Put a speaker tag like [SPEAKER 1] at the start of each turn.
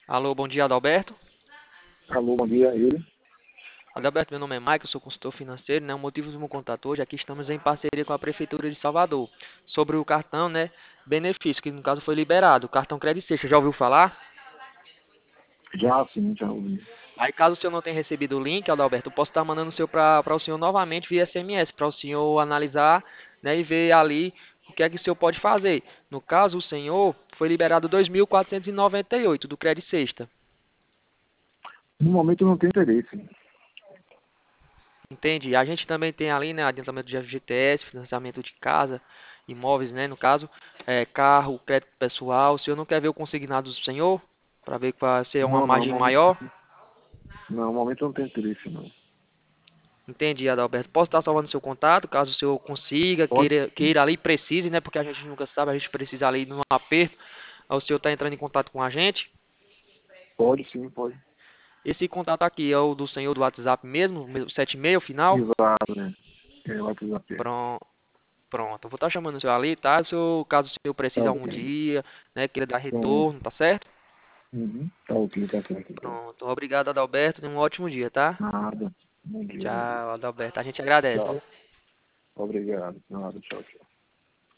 [SPEAKER 1] Alô, bom dia, Adalberto.
[SPEAKER 2] Alô, bom dia, ele.
[SPEAKER 1] Adalberto, meu nome é Michael, sou consultor financeiro, né? O motivo do meu contato hoje é que estamos em parceria com a Prefeitura de Salvador sobre o cartão, né? Benefício, que no caso foi liberado, o cartão Credit Sexta. Já ouviu falar?
[SPEAKER 2] Já sim, já ouvi.
[SPEAKER 1] Aí, caso o senhor não tenha recebido o link, Adalberto, eu posso estar mandando o seu para o senhor novamente via SMS, para o senhor analisar, né? E ver ali o que é que o senhor pode fazer. No caso, o senhor foi liberado 2.498 do Credit Sexta.
[SPEAKER 2] No momento eu não tenho interesse.
[SPEAKER 1] Entende? A gente também tem ali, né, adiantamento de FGTS, financiamento de casa, imóveis, né, no caso, carro, crédito pessoal. O senhor não quer ver o consignado do senhor? Para ver que vai ser uma
[SPEAKER 2] Não, não,
[SPEAKER 1] margem maior?
[SPEAKER 2] no momento eu não tenho interesse, não.
[SPEAKER 1] Entendi, Adalberto. Posso estar salvando seu contato, caso o senhor consiga,
[SPEAKER 2] Pode?
[SPEAKER 1] queira ali, precise, né, porque a gente nunca sabe, a gente precisa ali num aperto. Aí o senhor está entrando em contato com a gente.
[SPEAKER 2] Pode sim, pode.
[SPEAKER 1] Esse contato aqui é o do senhor do WhatsApp mesmo, o 76 final?
[SPEAKER 2] Exato, né? É o WhatsApp.
[SPEAKER 1] Pronto. Pronto, eu vou estar chamando o senhor ali, tá? Caso o senhor
[SPEAKER 2] Tá
[SPEAKER 1] precise algum
[SPEAKER 2] ok.
[SPEAKER 1] dia, né, queira dar
[SPEAKER 2] Pronto.
[SPEAKER 1] retorno, tá certo?
[SPEAKER 2] Uhum. Tá ok, tá certo, então.
[SPEAKER 1] Pronto, obrigado, Adalberto. Tenha um ótimo dia, tá?
[SPEAKER 2] Nada. Bom dia, bom dia.
[SPEAKER 1] Tchau, Adalberto. A gente agradece.
[SPEAKER 2] Tchau. Obrigado. Nada, tchau, tchau.